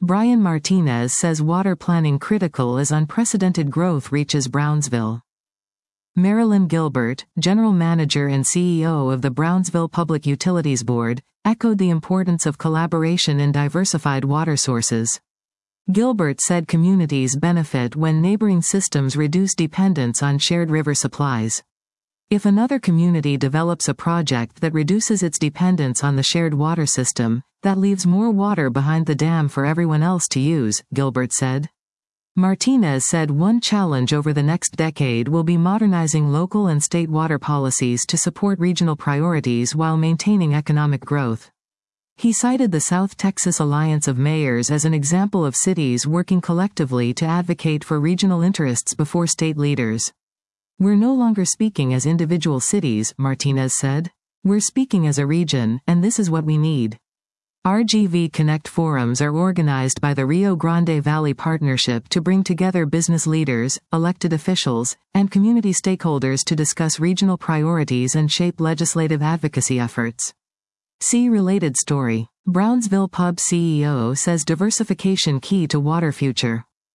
Brian Martinez says water planning critical as unprecedented growth reaches Brownsville. Marilyn Gilbert, General Manager and CEO of the Brownsville Public Utilities Board, echoed the importance of collaboration in diversified water sources. Gilbert said communities benefit when neighboring systems reduce dependence on shared river supplies. If another community develops a project that reduces its dependence on the shared water system, that leaves more water behind the dam for everyone else to use, Gilbert said. Martinez said one challenge over the next decade will be modernizing local and state water policies to support regional priorities while maintaining economic growth. He cited the South Texas Alliance of Mayors as an example of cities working collectively to advocate for regional interests before state leaders. "We're no longer speaking as individual cities," Martinez said. "We're speaking as a region, and this is what we need." RGV Connect forums are organized by the Rio Grande Valley Partnership to bring together business leaders, elected officials, and community stakeholders to discuss regional priorities and shape legislative advocacy efforts. See related story. Brownsville Pub CEO says diversification key to water future.